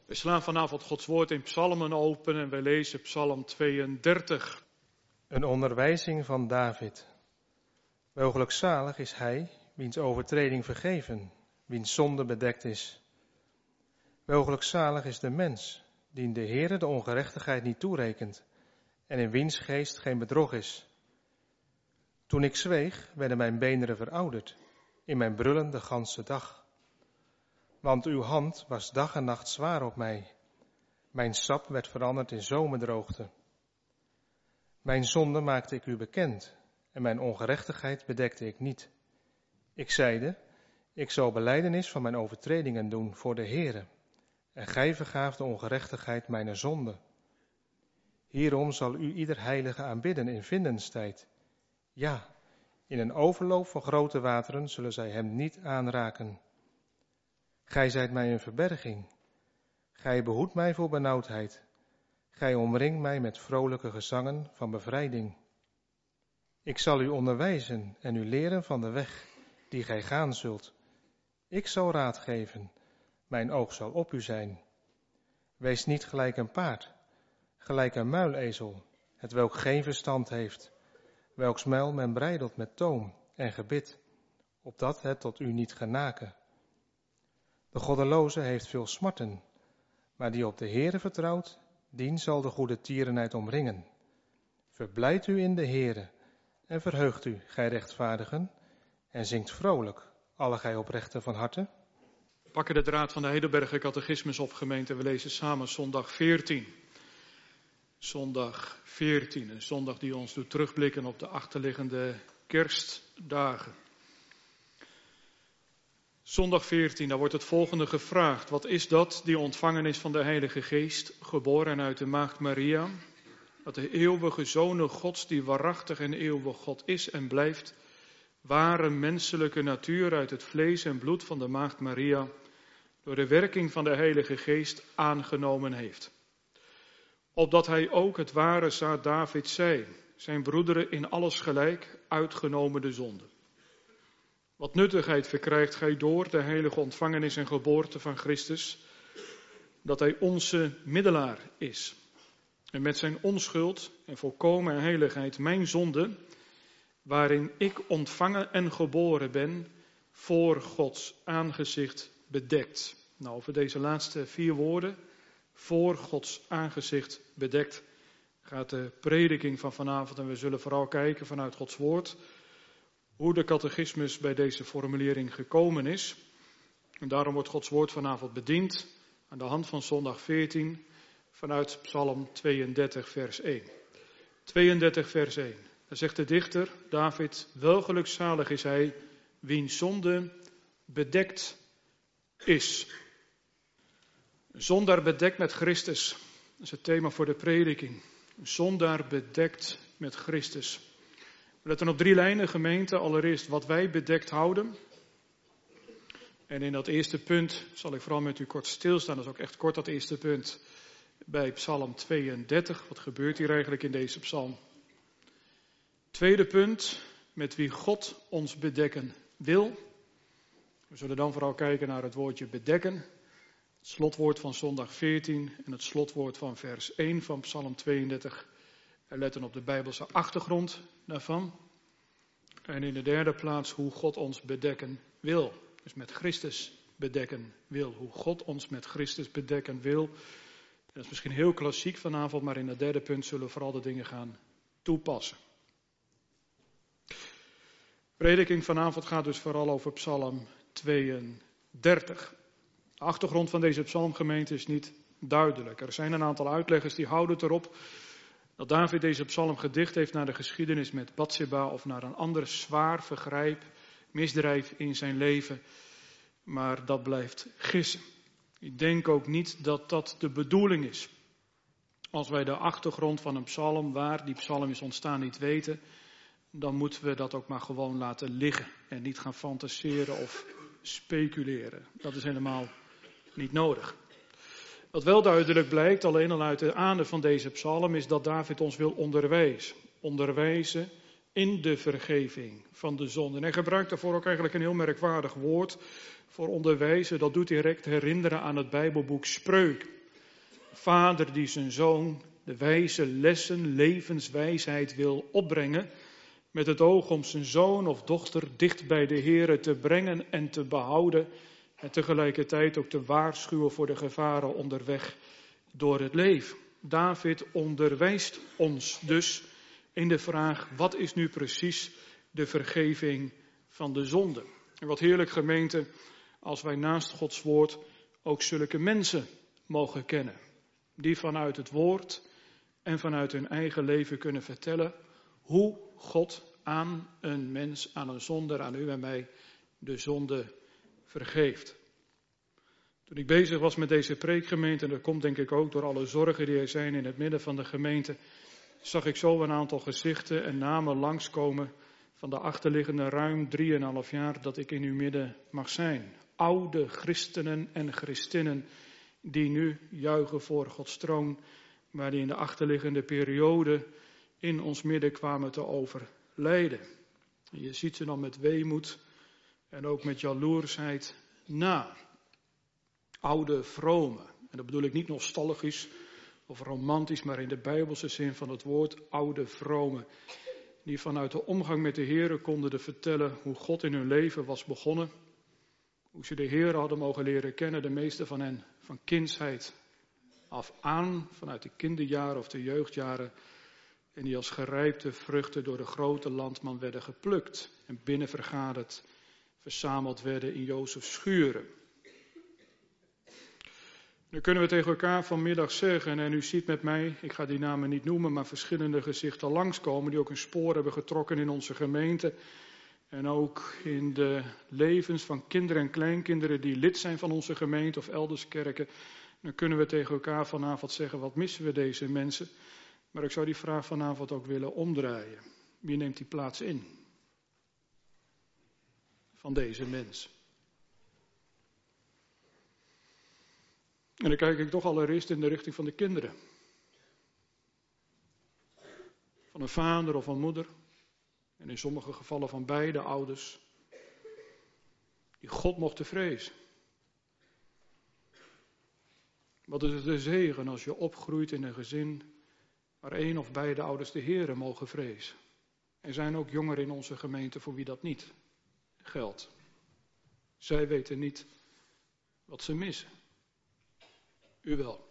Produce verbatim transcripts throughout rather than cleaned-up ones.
We slaan vanavond Gods woord in psalmen open en wij lezen psalm tweeëndertig. Een onderwijzing van David. Welgelukzalig is hij, wiens overtreding vergeven, wiens zonde bedekt is. Welgelukzalig is de mens, dien de Heere de ongerechtigheid niet toerekent en in wiens geest geen bedrog is. Toen ik zweeg, werden mijn beenderen verouderd, in mijn brullen de ganse dag. Want uw hand was dag en nacht zwaar op mij. Mijn sap werd veranderd in zomerdroogte. Mijn zonde maakte ik u bekend en mijn ongerechtigheid bedekte ik niet. Ik zeide, ik zal belijdenis van mijn overtredingen doen voor de Heere. En gij vergaaft de ongerechtigheid mijner zonde. Hierom zal u ieder heilige aanbidden in vindenstijd. Ja, in een overloop van grote wateren zullen zij hem niet aanraken. Gij zijt mij een verberging. Gij behoedt mij voor benauwdheid. Gij omringt mij met vrolijke gezangen van bevrijding. Ik zal u onderwijzen en u leren van de weg die gij gaan zult. Ik zal raad geven. Mijn oog zal op u zijn. Wees niet gelijk een paard, gelijk een muilezel, hetwelk geen verstand heeft, welks muil men breidelt met toom en gebit, opdat het tot u niet genaken. De goddeloze heeft veel smarten, maar die op de Heere vertrouwt, dien zal de goede tierenheid omringen. Verblijd u in de Heere en verheugt u, gij rechtvaardigen, en zingt vrolijk, alle gij oprechten van harte. We pakken de draad van de Heidelberger Catechismus op, gemeente. We lezen samen zondag veertien. Zondag veertien, een zondag die ons doet terugblikken op de achterliggende kerstdagen. Zondag veertien, daar wordt het volgende gevraagd. Wat is dat, die ontvangen is van de Heilige Geest, geboren uit de Maagd Maria? Dat de eeuwige Zoon Gods, die waarachtig en eeuwig God is en blijft, ware menselijke natuur uit het vlees en bloed van de Maagd Maria, door de werking van de Heilige Geest aangenomen heeft. Opdat hij ook het ware zaad David zij, zijn broederen in alles gelijk, uitgenomen de zonde. Wat nuttigheid verkrijgt gij door de heilige ontvangenis en geboorte van Christus, dat hij onze middelaar is. En met zijn onschuld en volkomen heiligheid mijn zonde, waarin ik ontvangen en geboren ben, voor Gods aangezicht bedekt. Nou, over deze laatste vier woorden, voor Gods aangezicht bedekt, gaat de prediking van vanavond. En we zullen vooral kijken vanuit Gods woord hoe de catechismus bij deze formulering gekomen is. En daarom wordt Gods woord vanavond bediend aan de hand van zondag veertien vanuit Psalm tweeëndertig vers één. tweeëndertig vers één. Daar zegt de dichter David, welgelukzalig is hij, wiens zonde bedekt is. Een zondaar bedekt met Christus. Dat is het thema voor de prediking. Een zondaar bedekt met Christus. We letten op drie lijnen, gemeente. Allereerst wat wij bedekt houden. En in dat eerste punt zal ik vooral met u kort stilstaan. Dat is ook echt kort dat eerste punt bij Psalm tweeëndertig. Wat gebeurt hier eigenlijk in deze psalm? Tweede punt, met wie God ons bedekken wil. We zullen dan vooral kijken naar het woordje bedekken. Het slotwoord van zondag veertien en het slotwoord van vers één van Psalm tweeëndertig. En letten op de Bijbelse achtergrond daarvan. En in de derde plaats hoe God ons bedekken wil. Dus met Christus bedekken wil. Hoe God ons met Christus bedekken wil. Dat is misschien heel klassiek vanavond, maar in het derde punt zullen we vooral de dingen gaan toepassen. De prediking vanavond gaat dus vooral over Psalm tweeëndertig. De achtergrond van deze psalmgemeente is niet duidelijk. Er zijn een aantal uitleggers die houden het erop dat David deze psalm gedicht heeft naar de geschiedenis met Batseba of naar een ander zwaar vergrijp, misdrijf in zijn leven. Maar dat blijft gissen. Ik denk ook niet dat dat de bedoeling is. Als wij de achtergrond van een psalm, waar die psalm is ontstaan, niet weten, dan moeten we dat ook maar gewoon laten liggen en niet gaan fantaseren of speculeren. Dat is helemaal niet nodig. Wat wel duidelijk blijkt, alleen al uit de adem van deze psalm, is dat David ons wil onderwijzen. Onderwijzen in de vergeving van de zonde. En hij gebruikt daarvoor ook eigenlijk een heel merkwaardig woord voor onderwijzen. Dat doet direct herinneren aan het Bijbelboek Spreuken. Vader die zijn zoon de wijze lessen, levenswijsheid wil opbrengen, met het oog om zijn zoon of dochter dicht bij de Here te brengen en te behouden en tegelijkertijd ook te waarschuwen voor de gevaren onderweg door het leven. David onderwijst ons dus in de vraag, wat is nu precies de vergeving van de zonde? En wat heerlijk, gemeente, als wij naast Gods woord ook zulke mensen mogen kennen, die vanuit het woord en vanuit hun eigen leven kunnen vertellen hoe God aan een mens, aan een zondaar, aan u en mij, de zonde vergeeft. Toen ik bezig was met deze preekgemeente, en dat komt denk ik ook door alle zorgen die er zijn in het midden van de gemeente, zag ik zo een aantal gezichten en namen langskomen van de achterliggende ruim drieënhalf jaar dat ik in uw midden mag zijn. Oude christenen en christinnen die nu juichen voor Gods troon, maar die in de achterliggende periode in ons midden kwamen te overlijden. En je ziet ze dan met weemoed en ook met jaloersheid na. Oude vromen. En dat bedoel ik niet nostalgisch of romantisch, maar in de Bijbelse zin van het woord, oude vromen. Die vanuit de omgang met de Heere konden vertellen hoe God in hun leven was begonnen. Hoe ze de Heere hadden mogen leren kennen, de meeste van hen van kindsheid af aan, vanuit de kinderjaren of de jeugdjaren. En die als gerijpte vruchten door de grote landman werden geplukt en binnenvergaderd, verzameld werden in Jozefs schuren. Nu kunnen we tegen elkaar vanmiddag zeggen, en u ziet met mij, ik ga die namen niet noemen, maar verschillende gezichten langskomen die ook een spoor hebben getrokken in onze gemeente. En ook in de levens van kinderen en kleinkinderen die lid zijn van onze gemeente of elders kerken. Dan kunnen we tegen elkaar vanavond zeggen, wat missen we deze mensen? Maar ik zou die vraag vanavond ook willen omdraaien. Wie neemt die plaats in? Van deze mens. En dan kijk ik toch allereerst in de richting van de kinderen. Van een vader of een moeder. En in sommige gevallen van beide ouders. Die God mochten vrezen. Wat is het een zegen als je opgroeit in een gezin waar één of beide ouders de Heere mogen vrezen. Er zijn ook jongeren in onze gemeente voor wie dat niet geldt. Zij weten niet wat ze missen. U wel.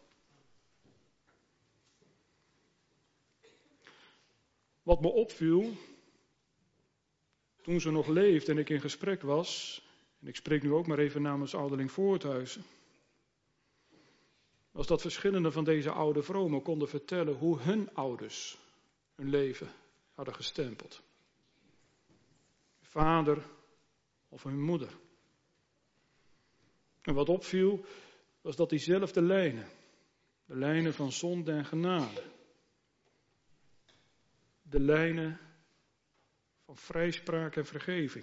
Wat me opviel, toen ze nog leefde en ik in gesprek was, en ik spreek nu ook maar even namens ouderling Voorthuizen, was dat verschillende van deze oude vromen konden vertellen hoe hun ouders hun leven hadden gestempeld. Vader of hun moeder. En wat opviel, was dat diezelfde lijnen, de lijnen van zonde en genade, de lijnen van vrijspraak en vergeving,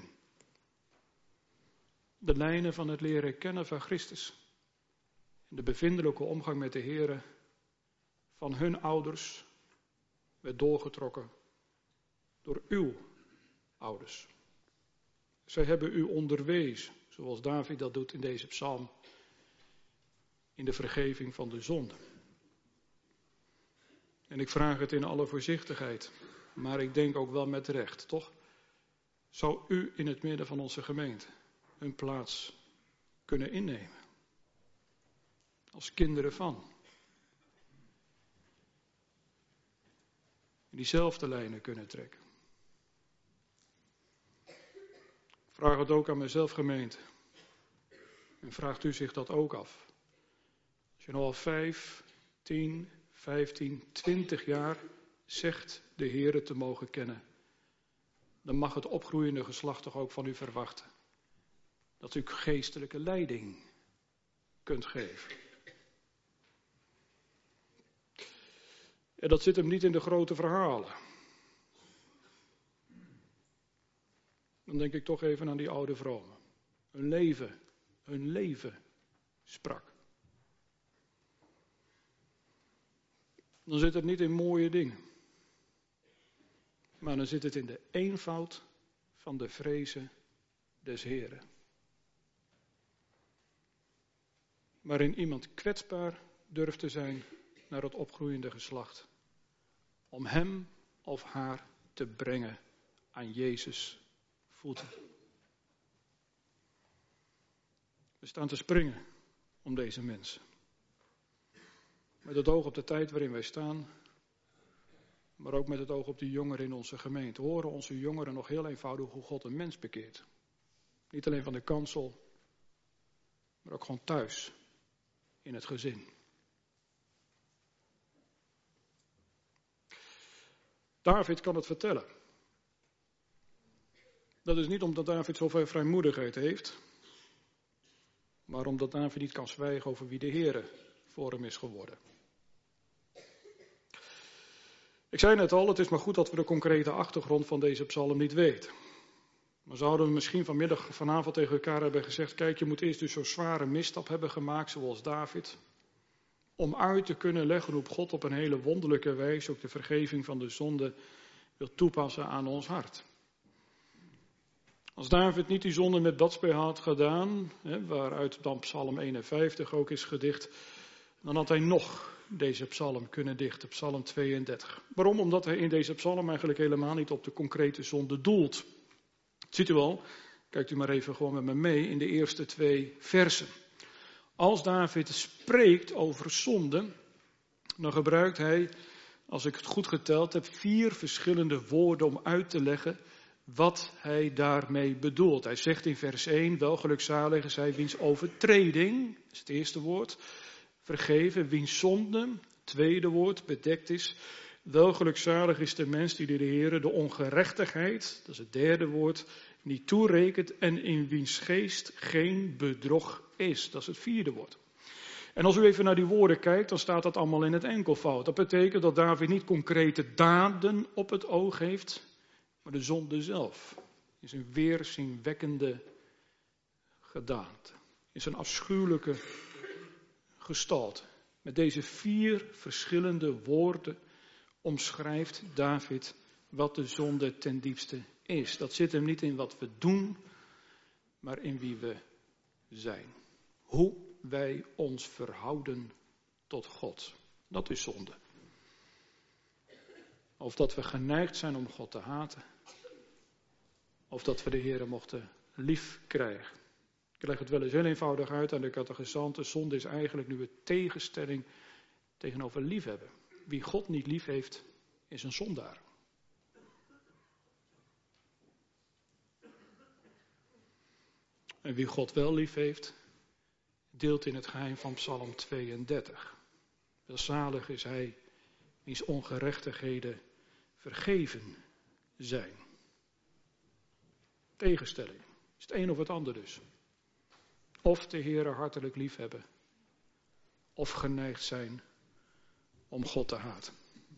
de lijnen van het leren kennen van Christus, en de bevindelijke omgang met de Heere van hun ouders werd doorgetrokken door uw ouders. Zij hebben u onderwezen, zoals David dat doet in deze psalm, in de vergeving van de zonde. En ik vraag het in alle voorzichtigheid, maar ik denk ook wel met recht, toch? Zou u in het midden van onze gemeente een plaats kunnen innemen? Als kinderen van. Diezelfde lijnen kunnen trekken. Ik vraag het ook aan mezelf, gemeente. En vraagt u zich dat ook af. Als je nog al vijf, tien, vijftien, twintig jaar zegt de Heere te mogen kennen, dan mag het opgroeiende geslacht toch ook van u verwachten dat u geestelijke leiding kunt geven. En dat zit hem niet in de grote verhalen. Dan denk ik toch even aan die oude vromen. Hun leven, hun leven sprak. Dan zit het niet in mooie dingen. Maar dan zit het in de eenvoud van de vrezen des Heren. Waarin iemand kwetsbaar durft te zijn naar het opgroeiende geslacht. Om hem of haar te brengen aan Jezus' voeten. We staan te springen om deze mensen. Met het oog op de tijd waarin wij staan, maar ook met het oog op de jongeren in onze gemeente. Horen onze jongeren nog heel eenvoudig hoe God een mens bekeert. Niet alleen van de kansel, maar ook gewoon thuis, in het gezin. David kan het vertellen. Dat is niet omdat David zoveel vrijmoedigheid heeft, maar omdat David niet kan zwijgen over wie de Heere voor hem is geworden. Ik zei net al, het is maar goed dat we de concrete achtergrond van deze psalm niet weten. Maar zouden we misschien vanmiddag, vanavond tegen elkaar hebben gezegd, kijk, je moet eerst dus zo'n zware misstap hebben gemaakt zoals David, om uit te kunnen leggen hoe God op een hele wonderlijke wijze ook de vergeving van de zonde wil toepassen aan ons hart. Als David niet die zonde met Batsheba had gedaan, hè, waaruit dan psalm eenenvijftig ook is gedicht, dan had hij nog deze psalm kunnen dichten, psalm tweeëndertig. Waarom? Omdat hij in deze psalm eigenlijk helemaal niet op de concrete zonde doelt. Ziet u wel, kijkt u maar even gewoon met me mee in de eerste twee versen. Als David spreekt over zonde, dan gebruikt hij, als ik het goed geteld heb, vier verschillende woorden om uit te leggen wat hij daarmee bedoelt. Hij zegt in vers één, welgelukzalig is hij wiens overtreding, dat is het eerste woord, vergeven, wiens zonde, tweede woord, bedekt is. Welgelukzalig is de mens die de Heere de ongerechtigheid, dat is het derde woord, niet toerekent en in wiens geest geen bedrog is. Dat is het vierde woord. En als u even naar die woorden kijkt, dan staat dat allemaal in het enkelvoud. Dat betekent dat David niet concrete daden op het oog heeft, maar de zonde zelf. In zijn weerzinwekkende gedaante. In zijn afschuwelijke gestalte. Met deze vier verschillende woorden omschrijft David wat de zonde ten diepste is. Dat zit hem niet in wat we doen, maar in wie we zijn. Hoe wij ons verhouden tot God. Dat is zonde. Of dat we geneigd zijn om God te haten. Of dat we de Heere mochten lief krijgen. Ik leg het wel eens heel eenvoudig uit aan de catechisanten. Zonde is eigenlijk nu een tegenstelling tegenover liefhebben. Wie God niet lief heeft, is een zondaar. En wie God wel lief heeft, deelt in het geheim van psalm tweeëndertig. Welzalig is hij, wiens ongerechtigheden vergeven zijn. Tegenstelling. Is het een of het ander dus. Of de Heere hartelijk lief hebben, of geneigd zijn om God te haten.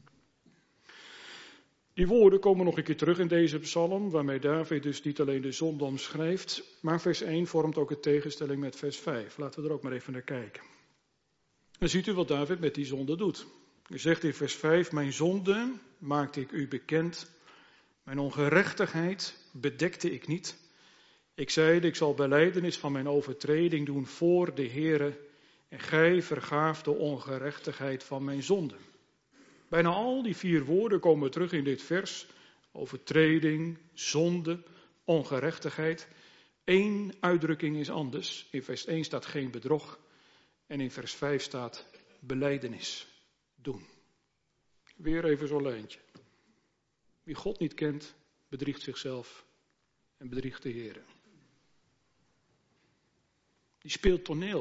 Die woorden komen nog een keer terug in deze psalm, waarmee David dus niet alleen de zonde omschrijft, maar vers één vormt ook een tegenstelling met vers vijf. Laten we er ook maar even naar kijken. Dan ziet u wat David met die zonde doet. Hij zegt in vers vijf, mijn zonde maakte ik u bekend, mijn ongerechtigheid bedekte ik niet. Ik zeide, ik zal belijdenis van mijn overtreding doen voor de Heere, en gij vergaaf de ongerechtigheid van mijn zonde. Bijna al die vier woorden komen terug in dit vers. Overtreding, zonde, ongerechtigheid. Eén uitdrukking is anders. In vers één staat geen bedrog. En in vers vijf staat belijdenis doen. Weer even zo'n lijntje. Wie God niet kent, bedriegt zichzelf en bedriegt de Heere. Die speelt toneel.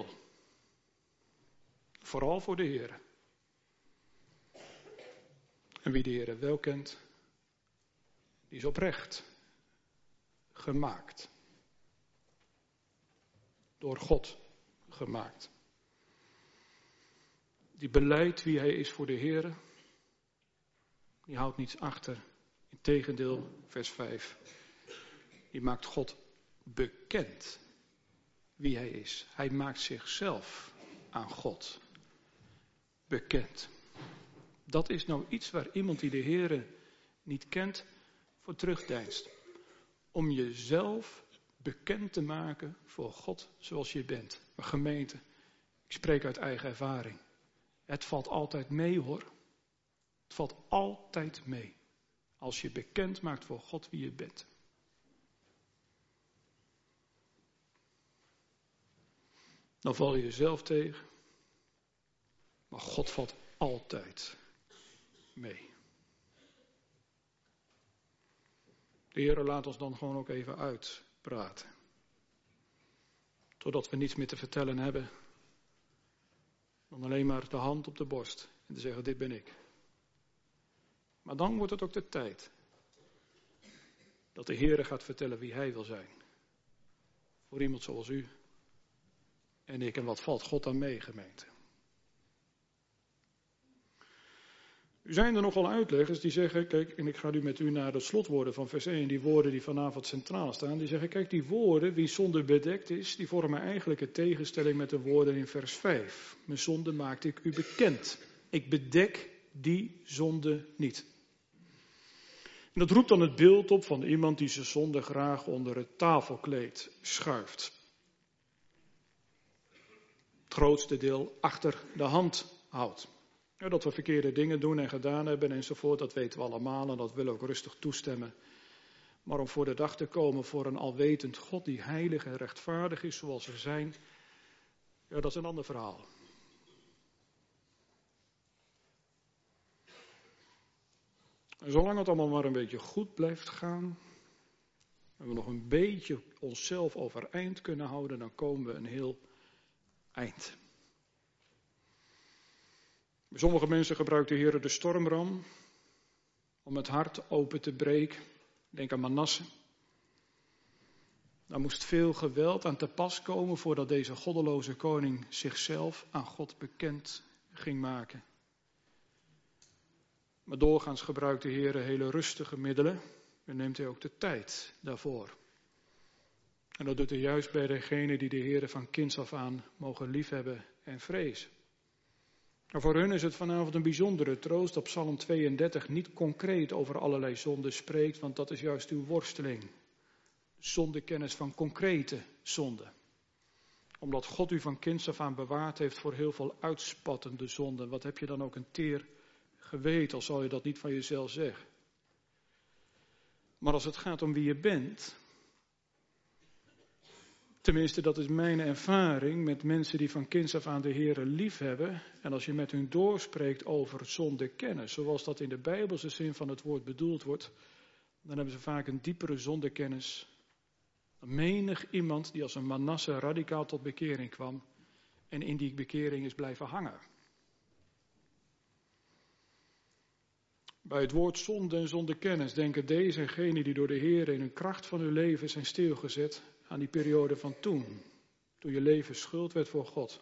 Vooral voor de Heere. En wie de Heere wel kent, die is oprecht gemaakt. Door God gemaakt. Die belijdt wie hij is voor de Heere. Die houdt niets achter. Integendeel, vers vijf. Die maakt God bekend wie hij is. Hij maakt zichzelf aan God bekend. Dat is nou iets waar iemand die de Heere niet kent voor terugdeinst. Om jezelf bekend te maken voor God zoals je bent. Maar gemeente, ik spreek uit eigen ervaring. Het valt altijd mee hoor. Het valt altijd mee. Als je bekend maakt voor God wie je bent. Dan val je jezelf tegen. Maar God valt altijd mee. De Heer laat ons dan gewoon ook even uitpraten. Totdat we niets meer te vertellen hebben. Dan alleen maar de hand op de borst. En te zeggen, dit ben ik. Maar dan wordt het ook de tijd. Dat de Heer gaat vertellen wie Hij wil zijn. Voor iemand zoals u. En ik. En wat valt God dan mee, gemeente? Er zijn er nogal uitleggers die zeggen, kijk, en ik ga nu met u naar de slotwoorden van vers één, die woorden die vanavond centraal staan, die zeggen, kijk, die woorden, wie zonde bedekt is, die vormen eigenlijk een tegenstelling met de woorden in vers vijf. Mijn zonde maakte ik u bekend. Ik bedek die zonde niet. En dat roept dan het beeld op van iemand die zijn zonde graag onder het tafelkleed schuift. Het grootste deel achter de hand houdt. Ja, dat we verkeerde dingen doen en gedaan hebben enzovoort, dat weten we allemaal en dat willen we ook rustig toestemmen. Maar om voor de dag te komen voor een alwetend God die heilig en rechtvaardig is zoals we zijn, ja, dat is een ander verhaal. En zolang het allemaal maar een beetje goed blijft gaan, en we nog een beetje onszelf overeind kunnen houden, dan komen we een heel eind. Sommige mensen gebruikt de Heer de stormram om het hart open te breken. Denk aan Manasse. Daar moest veel geweld aan te pas komen voordat deze goddeloze koning zichzelf aan God bekend ging maken. Maar doorgaans gebruikt de Heer hele rustige middelen en neemt hij ook de tijd daarvoor. En dat doet hij juist bij degenen die de Heer van kinds af aan mogen liefhebben en vrezen. En voor hun is het vanavond een bijzondere troost dat Psalm tweeëndertig niet concreet over allerlei zonden spreekt, want dat is juist uw worsteling. Zondekennis van concrete zonden. Omdat God u van kinds af aan bewaard heeft voor heel veel uitspattende zonden. Wat heb je dan ook een teer geweten, al zal je dat niet van jezelf zeggen. Maar als het gaat om wie je bent, tenminste, dat is mijn ervaring met mensen die van kinds af aan de Heere lief hebben. En als je met hun doorspreekt over zondekennis, zoals dat in de Bijbelse zin van het woord bedoeld wordt, dan hebben ze vaak een diepere zondekennis dan menig iemand die als een Manasse radicaal tot bekering kwam en in die bekering is blijven hangen. Bij het woord zonde en zondekennis denken deze en genen die door de Heer in hun kracht van hun leven zijn stilgezet aan die periode van toen. Toen je leven schuld werd voor God.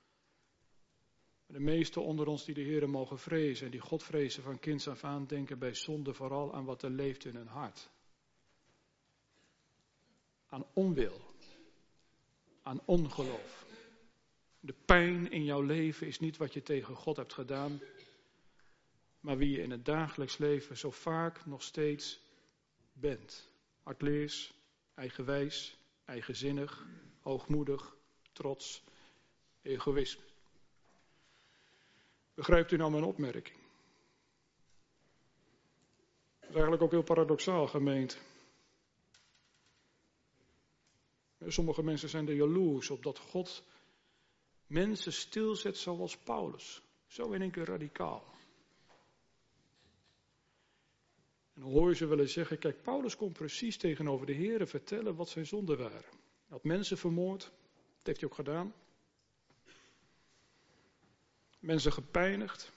De meesten onder ons die de Heer mogen vrezen en die God vrezen van kinds af aan denken bij zonde vooral aan wat er leeft in hun hart. Aan onwil. Aan ongeloof. De pijn in jouw leven is niet wat je tegen God hebt gedaan, maar wie je in het dagelijks leven zo vaak nog steeds bent. Hardleers, eigenwijs, eigenzinnig, hoogmoedig, trots, egoïsme. Begrijpt u nou mijn opmerking? Dat is eigenlijk ook heel paradoxaal, gemeente. Sommige mensen zijn er jaloers op dat God mensen stilzet zoals Paulus. Zo in één keer radicaal. En dan hoor je ze wel eens zeggen, kijk, Paulus kon precies tegenover de Heere vertellen wat zijn zonden waren. Hij had mensen vermoord, dat heeft hij ook gedaan. Mensen gepijnigd.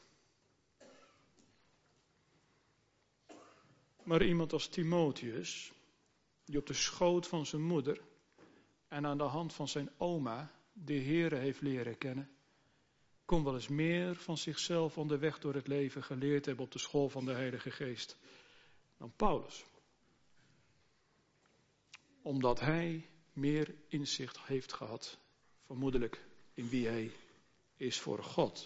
Maar iemand als Timotheus, die op de schoot van zijn moeder en aan de hand van zijn oma de Heere heeft leren kennen, kon wel eens meer van zichzelf onderweg door het leven geleerd hebben op de school van de Heilige Geest dan Paulus. Omdat hij meer inzicht heeft gehad, vermoedelijk, in wie hij is voor God.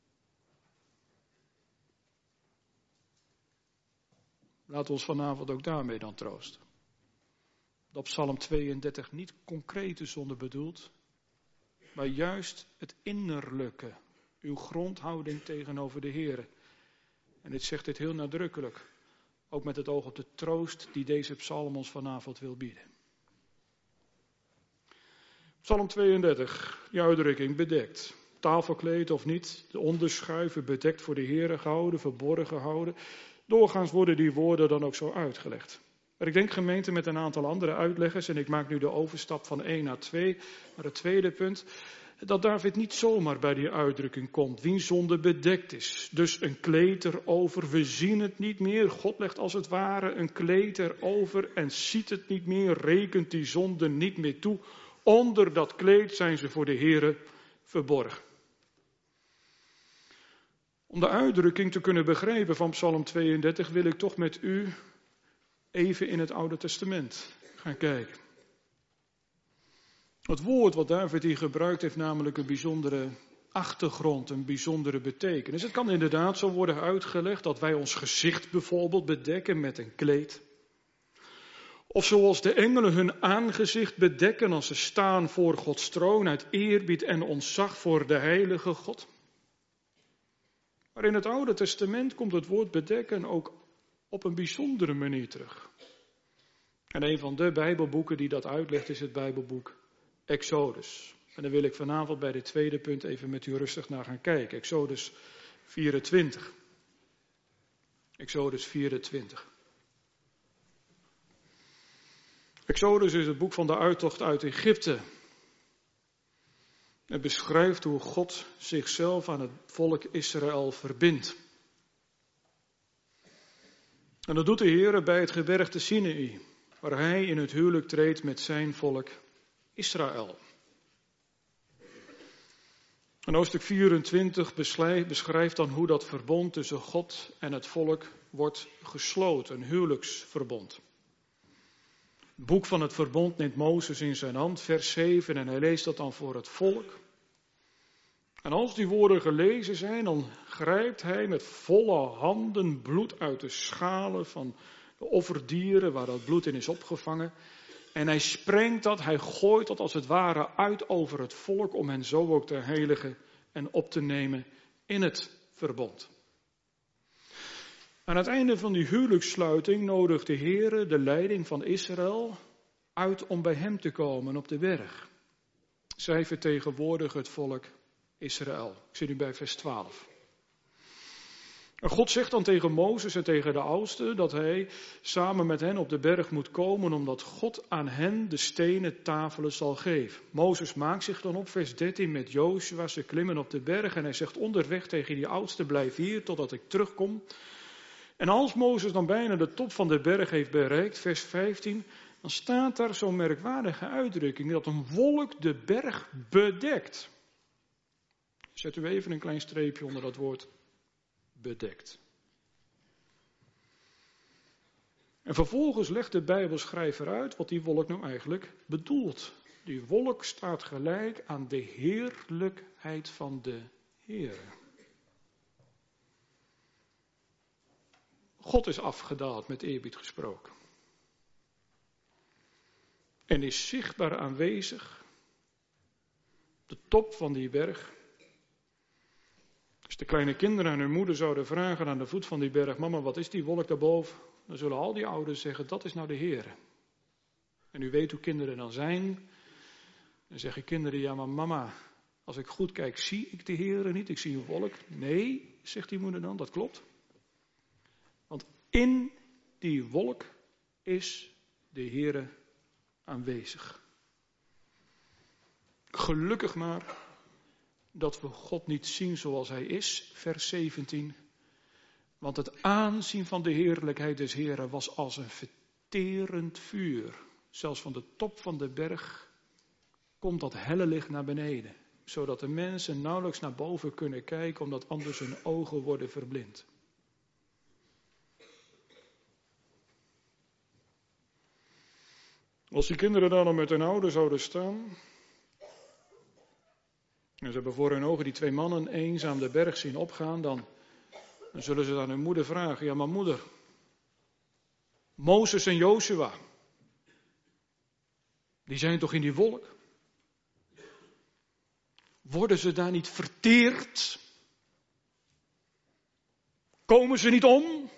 Laten we ons vanavond ook daarmee dan troosten. Dat Psalm tweeëndertig niet concrete zonde bedoelt, maar juist het innerlijke Uw grondhouding tegenover de Heere. En dit zegt dit heel nadrukkelijk. Ook met het oog op de troost die deze psalm ons vanavond wil bieden. Psalm tweeëndertig, die uitdrukking bedekt. Tafelkleed of niet, de onderschuiven bedekt voor de Heere gehouden, verborgen gehouden. Doorgaans worden die woorden dan ook zo uitgelegd. Maar ik denk gemeente met een aantal andere uitleggers, en ik maak nu de overstap van één naar twee, naar het tweede punt, dat David niet zomaar bij die uitdrukking komt, wiens zonde bedekt is. Dus een kleed erover, we zien het niet meer. God legt als het ware een kleed erover en ziet het niet meer, rekent die zonde niet meer toe. Onder dat kleed zijn ze voor de Heere verborgen. Om de uitdrukking te kunnen begrijpen van Psalm tweeëndertig wil ik toch met u even in het Oude Testament gaan kijken. Het woord wat David hier gebruikt heeft namelijk een bijzondere achtergrond, een bijzondere betekenis. Het kan inderdaad zo worden uitgelegd dat wij ons gezicht bijvoorbeeld bedekken met een kleed. Of zoals de engelen hun aangezicht bedekken als ze staan voor Gods troon uit eerbied en ontzag voor de heilige God. Maar in het Oude Testament komt het woord bedekken ook op een bijzondere manier terug. En een van de Bijbelboeken die dat uitlegt is het Bijbelboek Exodus. En daar wil ik vanavond bij dit tweede punt even met u rustig naar gaan kijken. Exodus vierentwintig. Exodus vierentwintig. Exodus is het boek van de uittocht uit Egypte. Het beschrijft hoe God zichzelf aan het volk Israël verbindt. En dat doet de Heer bij het gebergte Sinaï, waar hij in het huwelijk treedt met zijn volk Israël. En hoofdstuk vierentwintig beschrijft dan hoe dat verbond tussen God en het volk wordt gesloten, een huwelijksverbond. Het boek van het verbond neemt Mozes in zijn hand, vers zeven, en hij leest dat dan voor het volk. En als die woorden gelezen zijn, dan grijpt hij met volle handen bloed uit de schalen van de offerdieren waar dat bloed in is opgevangen. En hij sprengt dat, hij gooit dat als het ware uit over het volk om hen zo ook te heiligen en op te nemen in het verbond. Aan het einde van die huwelijkssluiting nodigt de Heere de leiding van Israël uit om bij hem te komen op de berg. Zij vertegenwoordigen het volk Israël. Ik zit nu bij vers twaalf. En God zegt dan tegen Mozes en tegen de oudsten dat hij samen met hen op de berg moet komen, omdat God aan hen de stenen tafelen zal geven. Mozes maakt zich dan op, vers dertien, met Jozua, ze klimmen op de berg en hij zegt onderweg tegen die oudsten, blijf hier totdat ik terugkom. En als Mozes dan bijna de top van de berg heeft bereikt, vers vijftien, dan staat daar zo'n merkwaardige uitdrukking dat een wolk de berg bedekt. Zet u even een klein streepje onder dat woord bedekt. En vervolgens legt de Bijbelschrijver uit wat die wolk nou eigenlijk bedoelt. Die wolk staat gelijk aan de heerlijkheid van de Heere. God is afgedaald, met eerbied gesproken. En is zichtbaar aanwezig op de top van die berg. Als de kleine kinderen aan hun moeder zouden vragen aan de voet van die berg, mama, wat is die wolk daarboven? Dan zullen al die ouders zeggen, dat is nou de Heere. En u weet hoe kinderen dan zijn. Dan zeggen kinderen, ja maar mama, als ik goed kijk, zie ik de Heere niet, ik zie een wolk. Nee, zegt die moeder dan, dat klopt. Want in die wolk is de Heere aanwezig. Gelukkig maar dat we God niet zien zoals hij is, vers zeventien. Want het aanzien van de heerlijkheid des Heeren was als een verterend vuur. Zelfs van de top van de berg komt dat helle licht naar beneden. Zodat de mensen nauwelijks naar boven kunnen kijken, omdat anders hun ogen worden verblind. Als die kinderen dan met hun ouders zouden staan, en ze hebben voor hun ogen die twee mannen eenzaam de berg zien opgaan, dan, dan zullen ze aan hun moeder vragen, ja maar moeder, Mozes en Jozua, die zijn toch in die wolk? Worden ze daar niet verteerd Komen ze niet om?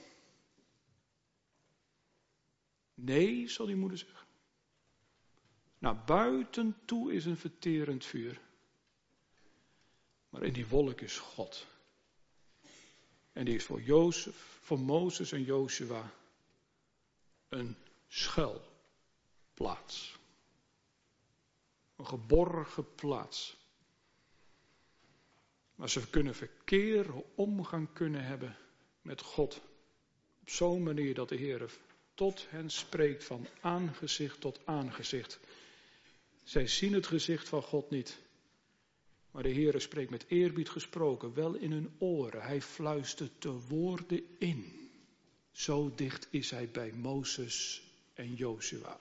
Nee, zal die moeder zeggen. Naar buiten toe is een verterend vuur. Maar in die wolk is God. En die is voor, Jozef, voor Mozes en Jozua een schuilplaats. Een geborgen plaats. Waar ze kunnen verkeren omgang kunnen hebben met God. Op zo'n manier dat de Heer tot hen spreekt van aangezicht tot aangezicht. Zij zien het gezicht van God niet. Maar de Heer spreekt met eerbied gesproken, wel in hun oren. Hij fluistert de woorden in. Zo dicht is hij bij Mozes en Jozua.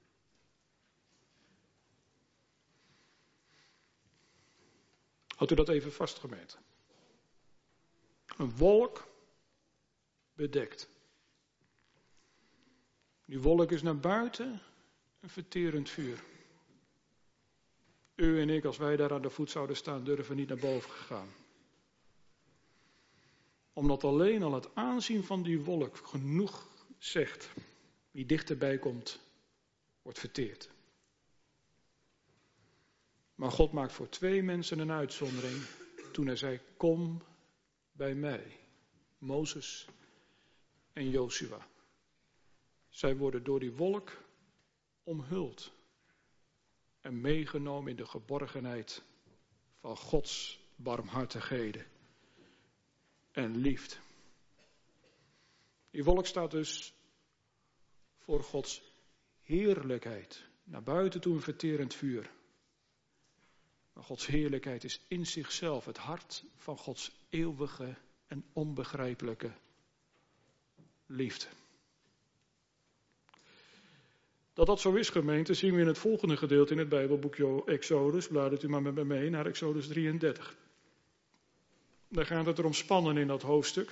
Had u dat even vastgemeten? Een wolk bedekt. Die wolk is naar buiten een verterend vuur. U en ik, als wij daar aan de voet zouden staan, durven niet naar boven gegaan. Omdat alleen al het aanzien van die wolk genoeg zegt. Wie dichterbij komt, wordt verteerd. Maar God maakt voor twee mensen een uitzondering. Toen hij zei, kom bij mij. Mozes en Jozua. Zij worden door die wolk omhuld. En meegenomen in de geborgenheid van Gods barmhartigheden en liefde. Die wolk staat dus voor Gods heerlijkheid. Naar buiten toe een verterend vuur. Maar Gods heerlijkheid is in zichzelf het hart van Gods eeuwige en onbegrijpelijke liefde. Dat dat zo is, gemeente, zien we in het volgende gedeelte in het Bijbelboekje Exodus. Bladert u maar met me mee naar Exodus drieëndertig. Daar gaat het erom spannen in dat hoofdstuk.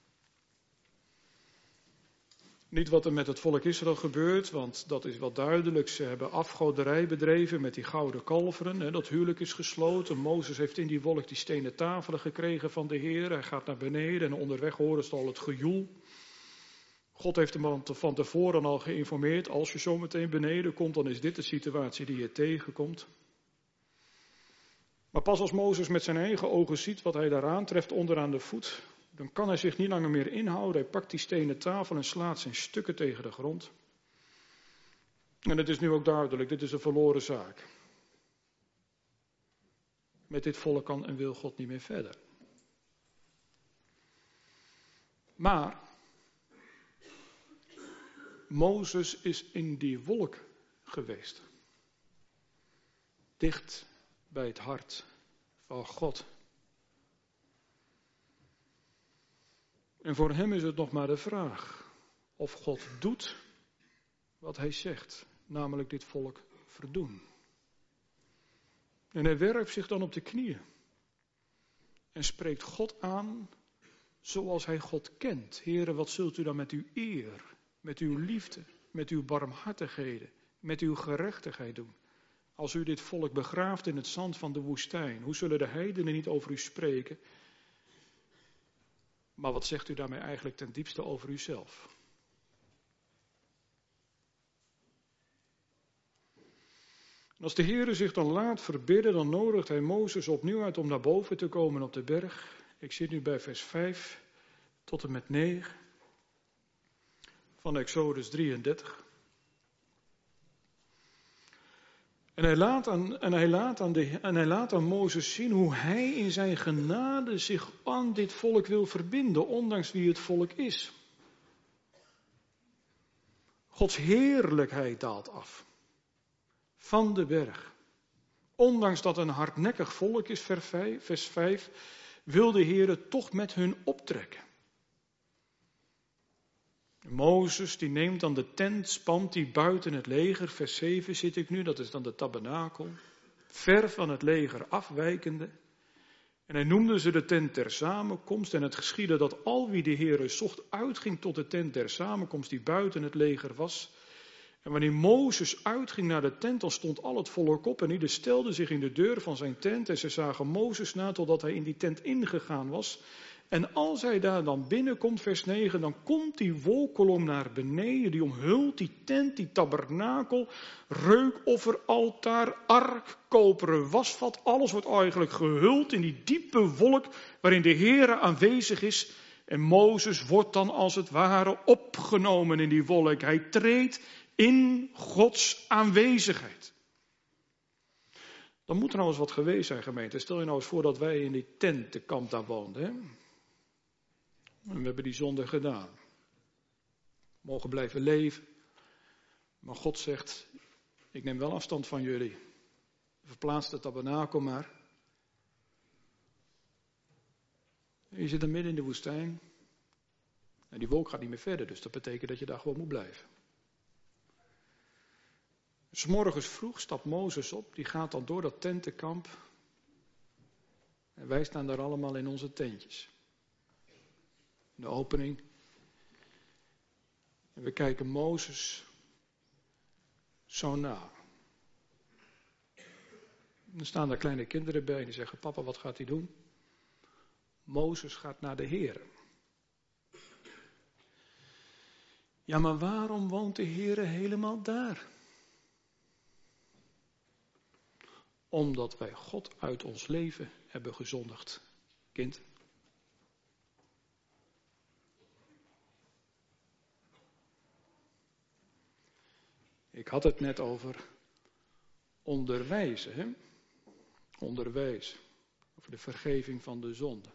Niet wat er met het volk Israël gebeurt, want dat is wel duidelijk. Ze hebben afgoderij bedreven met die gouden kalveren. Hè, dat huwelijk is gesloten. Mozes heeft in die wolk die stenen tafelen gekregen van de Heer. Hij gaat naar beneden en onderweg horen ze al het gejoel. God heeft hem van tevoren al geïnformeerd. Als je zo meteen beneden komt, dan is dit de situatie die je tegenkomt. Maar pas als Mozes met zijn eigen ogen ziet wat hij daar aantreft onderaan de voet, dan kan hij zich niet langer meer inhouden. Hij pakt die stenen tafel en slaat zijn stukken tegen de grond. En het is nu ook duidelijk, dit is een verloren zaak. Met dit volk kan en wil God niet meer verder. Maar Mozes is in die wolk geweest. Dicht bij het hart van God. En voor hem is het nog maar de vraag of God doet wat hij zegt, namelijk dit volk verdoen. En hij werpt zich dan op de knieën en spreekt God aan zoals hij God kent. Heere, wat zult u dan met uw eer, met uw liefde, met uw barmhartigheden, met uw gerechtigheid doen? Als u dit volk begraaft in het zand van de woestijn, hoe zullen de heidenen niet over u spreken? Maar wat zegt u daarmee eigenlijk ten diepste over uzelf? En als de Heere zich dan laat verbidden, dan nodigt hij Mozes opnieuw uit om naar boven te komen op de berg. Ik zit nu bij vers vijf tot en met negen van Exodus drieëndertig. En hij laat aan, en hij laat aan, de, en hij laat aan Mozes zien hoe hij in zijn genade zich aan dit volk wil verbinden, ondanks wie het volk is. Gods heerlijkheid daalt af van de berg. Ondanks dat een hardnekkig volk is, vers vijf, wil de Heer toch met hun optrekken. Mozes die neemt dan de tent, spant die buiten het leger, vers zeven zit ik nu, dat is dan de tabernakel, ver van het leger afwijkende. En hij noemde ze de tent der samenkomst en het geschiedde dat al wie de Heere zocht uitging tot de tent der samenkomst die buiten het leger was. En wanneer Mozes uitging naar de tent, dan stond al het volk op en ieder stelde zich in de deur van zijn tent. En ze zagen Mozes na totdat hij in die tent ingegaan was. En als hij daar dan binnenkomt, vers negen, dan komt die wolkolom naar beneden, die omhult die tent, die tabernakel, reukofferaltaar, ark, koperen wasvat, alles wordt eigenlijk gehuld in die diepe wolk waarin de Heere aanwezig is. En Mozes wordt dan als het ware opgenomen in die wolk. Hij treedt in Gods aanwezigheid. Dan moet er nou eens wat geweest zijn, gemeente. Stel je nou eens voor dat wij in die tentenkamp daar woonden. Hè? En we hebben die zonde gedaan. We mogen blijven leven. Maar God zegt, ik neem wel afstand van jullie. Verplaats de tabernakel maar. Je zit dan midden in de woestijn. En die wolk gaat niet meer verder, dus dat betekent dat je daar gewoon moet blijven. 'S Morgens vroeg stapt Mozes op, die gaat dan door dat tentenkamp. En wij staan daar allemaal in onze tentjes. In de opening. En we kijken Mozes zo na. En er staan daar kleine kinderen bij die zeggen, papa, wat gaat hij doen? Mozes gaat naar de Heere. Ja, maar waarom woont de Heere helemaal daar? Omdat wij God uit ons leven hebben gezondigd, kind. Ik had het net over onderwijzen, hè? Onderwijs over de vergeving van de zonde.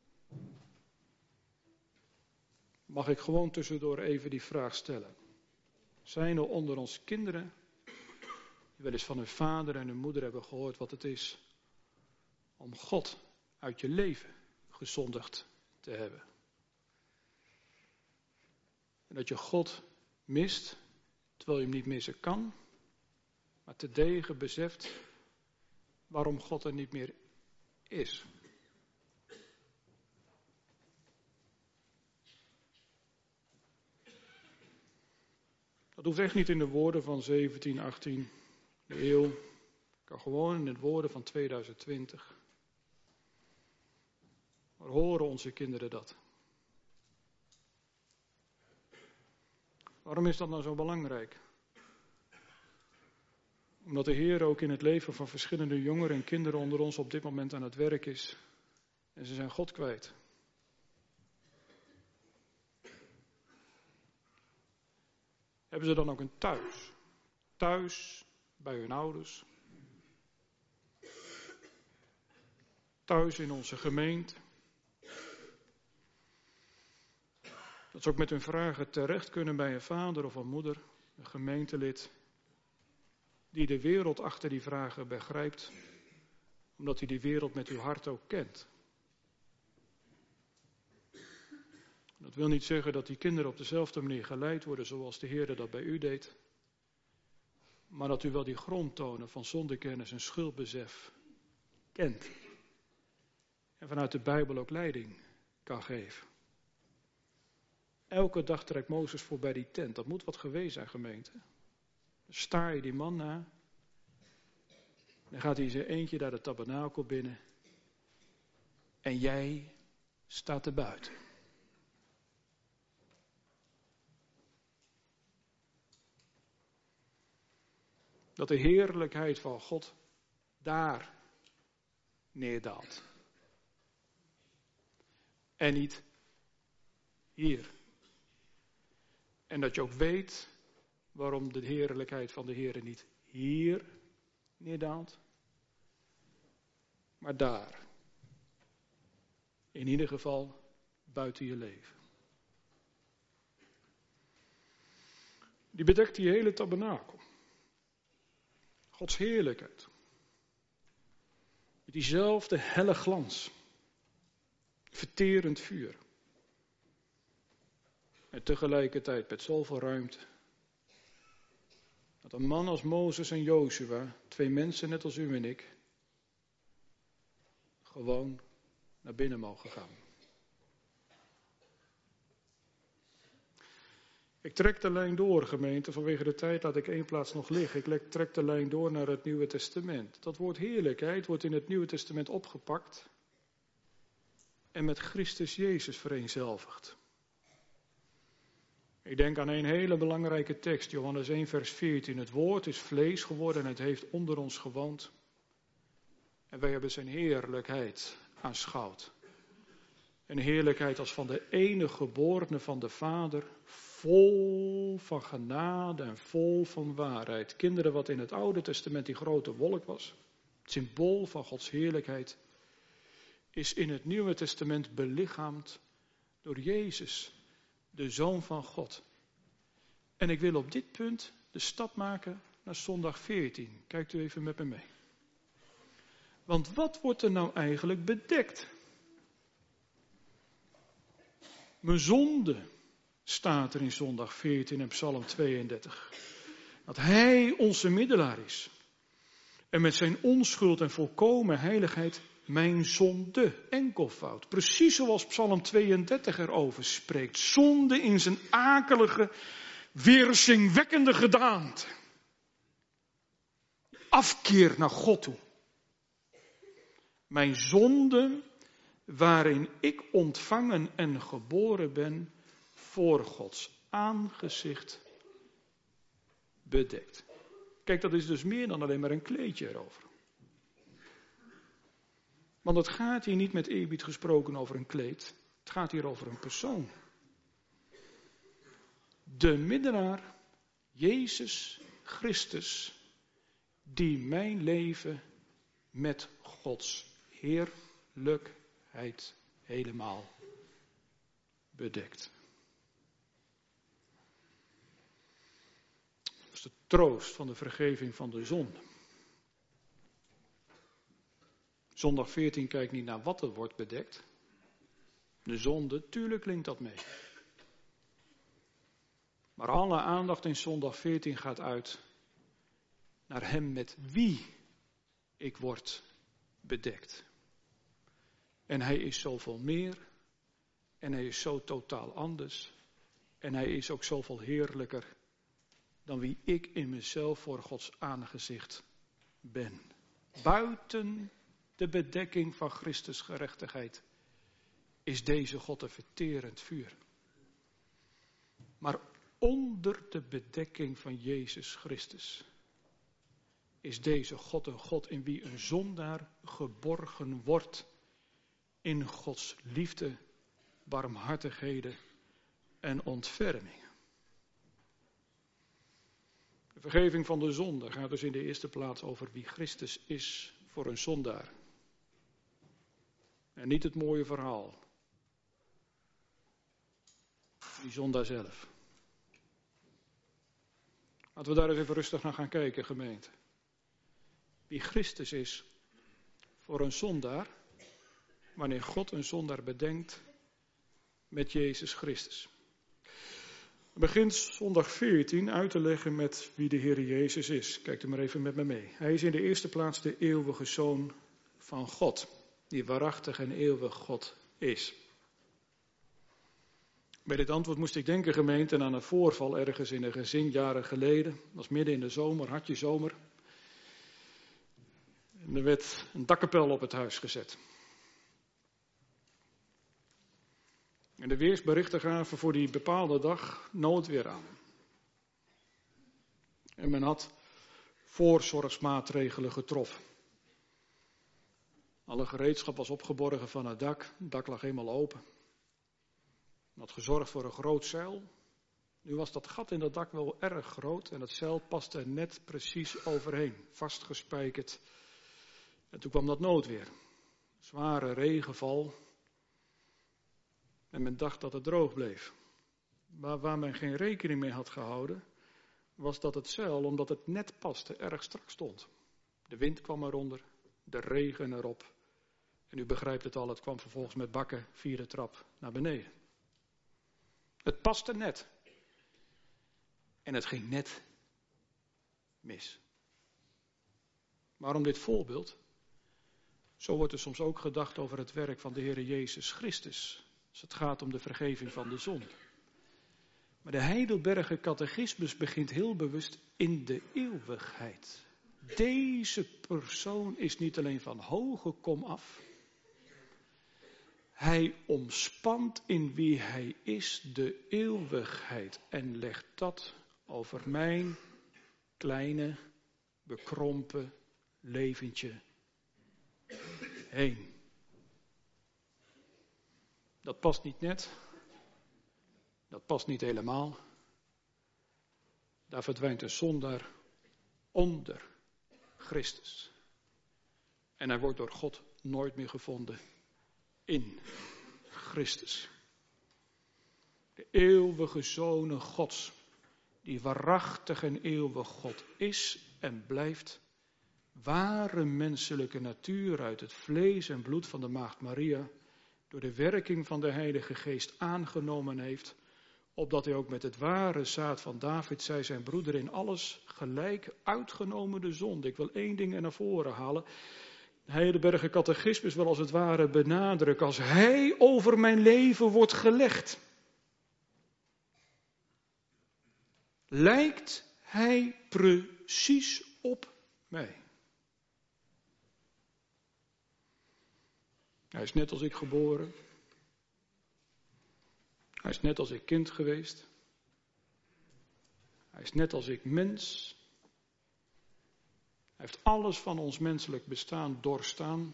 Mag ik gewoon tussendoor even die vraag stellen? Zijn er onder ons kinderen die wel eens van hun vader en hun moeder hebben gehoord wat het is om God uit je leven gezondigd te hebben? En dat je God mist, terwijl je hem niet missen kan, maar terdege beseft waarom God er niet meer is. Dat hoeft echt niet in de woorden van zeventien, achttien de eeuw. Het kan gewoon in de woorden van tweeduizend twintig. Maar horen onze kinderen dat? Waarom is dat nou zo belangrijk? Omdat de Heer ook in het leven van verschillende jongeren en kinderen onder ons op dit moment aan het werk is. En ze zijn God kwijt. Hebben ze dan ook een thuis? Thuis bij hun ouders. Thuis in onze gemeente. Dat ze ook met hun vragen terecht kunnen bij een vader of een moeder, een gemeentelid, die de wereld achter die vragen begrijpt, omdat hij die wereld met uw hart ook kent. Dat wil niet zeggen dat die kinderen op dezelfde manier geleid worden zoals de Heer dat bij u deed, maar dat u wel die grondtonen van zondekennis en schuldbesef kent. En vanuit de Bijbel ook leiding kan geven. Elke dag trekt Mozes voorbij die tent. Dat moet wat geweest zijn, gemeente. Dan staar je die man na. Dan gaat hij in zijn eentje daar de tabernakel binnen. En jij staat er buiten. Dat de heerlijkheid van God daar neerdaalt. En niet hier. En dat je ook weet waarom de heerlijkheid van de Heer niet hier neerdaalt, maar daar. In ieder geval buiten je leven. Die bedekt die hele tabernakel. Gods heerlijkheid. Met diezelfde helle glans. Verterend vuur. En tegelijkertijd met zoveel ruimte. Dat een man als Mozes en Jozua, twee mensen net als u en ik, gewoon naar binnen mogen gaan. Ik trek de lijn door, gemeente, vanwege de tijd laat ik één plaats nog liggen. Ik trek de lijn door naar het Nieuwe Testament. Dat woord heerlijkheid wordt in het Nieuwe Testament opgepakt en met Christus Jezus vereenzelvigd. Ik denk aan een hele belangrijke tekst, Johannes één vers veertien. Het woord is vlees geworden en het heeft onder ons gewoond. En wij hebben zijn heerlijkheid aanschouwd. Een heerlijkheid als van de enige geborene van de Vader, vol van genade en vol van waarheid. Kinderen, wat in het Oude Testament die grote wolk was, het symbool van Gods heerlijkheid, is in het Nieuwe Testament belichaamd door Jezus, de Zoon van God. En ik wil op dit punt de stap maken naar zondag veertien. Kijkt u even met me mee. Want wat wordt er nou eigenlijk bedekt? Mijn zonde staat er in zondag veertien en Psalm tweeëndertig. Dat Hij onze middelaar is. En met zijn onschuld en volkomen heiligheid mijn zonde, enkelvoud. Precies zoals Psalm tweeëndertig erover spreekt. Zonde in zijn akelige, weerzinwekkende gedaante. Afkeer naar God toe. Mijn zonde, waarin ik ontvangen en geboren ben, voor Gods aangezicht bedekt. Kijk, dat is dus meer dan alleen maar een kleedje erover. Want het gaat hier niet met eerbied gesproken over een kleed. Het gaat hier over een persoon. De middelaar, Jezus Christus, die mijn leven met Gods heerlijkheid helemaal bedekt. Dat is de troost van de vergeving van de zonde. Zondag veertien kijkt niet naar wat er wordt bedekt. De zonde, tuurlijk klinkt dat mee. Maar alle aandacht in zondag veertien gaat uit naar hem met wie ik word bedekt. En hij is zoveel meer. En hij is zo totaal anders. En hij is ook zoveel heerlijker dan wie ik in mezelf voor Gods aangezicht ben. Buiten de bedekking van Christus gerechtigheid is deze God een verterend vuur. Maar onder de bedekking van Jezus Christus is deze God een God in wie een zondaar geborgen wordt in Gods liefde, barmhartigheden en ontferming. De vergeving van de zonde gaat dus in de eerste plaats over wie Christus is voor een zondaar. En niet het mooie verhaal. Die zondaar zelf. Laten we daar eens even rustig naar gaan kijken, gemeente. Wie Christus is voor een zondaar, wanneer God een zondaar bedenkt met Jezus Christus. We begint zondag veertien uit te leggen met wie de Heer Jezus is. Kijk er maar even met me mee. Hij is in de eerste plaats de eeuwige Zoon van God, die waarachtig en eeuwig God is. Bij dit antwoord moest ik denken, gemeente, aan een voorval ergens in een gezin jaren geleden. Dat was midden in de zomer, hartje zomer. En er werd een dakkapel op het huis gezet. En de weersberichten gaven voor die bepaalde dag noodweer aan. En men had voorzorgsmaatregelen getroffen. Alle gereedschap was opgeborgen van het dak. Het dak lag helemaal open. Men had gezorgd voor een groot zeil. Nu was dat gat in dat dak wel erg groot en het zeil paste er net precies overheen, vastgespijkerd. En toen kwam dat noodweer. Zware regenval. En men dacht dat het droog bleef. Maar waar men geen rekening mee had gehouden, was dat het zeil, omdat het net paste, erg strak stond. De wind kwam eronder, de regen erop. En u begrijpt het al, het kwam vervolgens met bakken via de trap naar beneden. Het paste net. En het ging net mis. Waarom dit voorbeeld? Zo wordt er soms ook gedacht over het werk van de Heer Jezus Christus. Als het gaat om de vergeving van de zonde. Maar de Heidelberger Catechismus begint heel bewust in de eeuwigheid. Deze persoon is niet alleen van hoge kom af. Hij omspant in wie hij is de eeuwigheid en legt dat over mijn kleine, bekrompen leventje heen. Dat past niet net. Dat past niet helemaal. Daar verdwijnt de zondaar onder Christus. En hij wordt door God nooit meer gevonden in Christus. De eeuwige Zoon Gods, die waarachtig en eeuwig God is en blijft, ware menselijke natuur uit het vlees en bloed van de maagd Maria, door de werking van de Heilige Geest aangenomen heeft, opdat hij ook met het ware zaad van David zei, zijn broeder in alles gelijk, uitgenomen de zonde. Ik wil één ding er naar voren halen. De Heidelberger Catechismus wil als het ware benadrukken, als hij over mijn leven wordt gelegd, lijkt hij precies op mij. Hij is net als ik geboren. Hij is net als ik kind geweest. Hij is net als ik mens. Hij heeft alles van ons menselijk bestaan doorstaan.